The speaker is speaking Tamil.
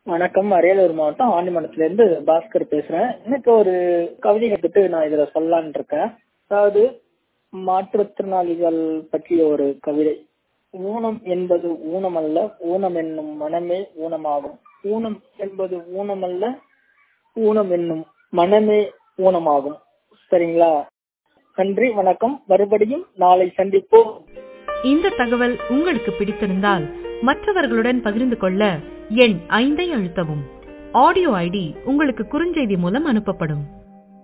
வணக்கம். அரியலூர் மாவட்டம் ஆண்டிமடத்துல இருந்து பாஸ்கர் பேசுறேன். இன்னைக்கு ஒரு கவிதை எடுத்துட்டு நான் இதுல சொல்லலான் இருக்கேன். அதாவது மாற்றுத்திறனாளிகள் பற்றிய ஒரு கவிதை. ஊனம் என்பது ஊனமல்ல, ஊனம் என்னும் மனமே ஊனமாகும். ஊனம் என்பது ஊனமல்ல, ஊனம் என்னும் மனமே ஊனமாகும். சரிங்களா? நன்றி, வணக்கம். மறுபடியும் நாளை சந்திப்போம். இந்த தகவல் உங்களுக்கு பிடித்திருந்தால் மற்றவர்களுடன் பகிர்ந்து கொள்ள எண் 5 அழுத்தவும். ஆடியோ ஐடி உங்களுக்கு குறுஞ்செய்தி மூலம் அனுப்பப்படும்.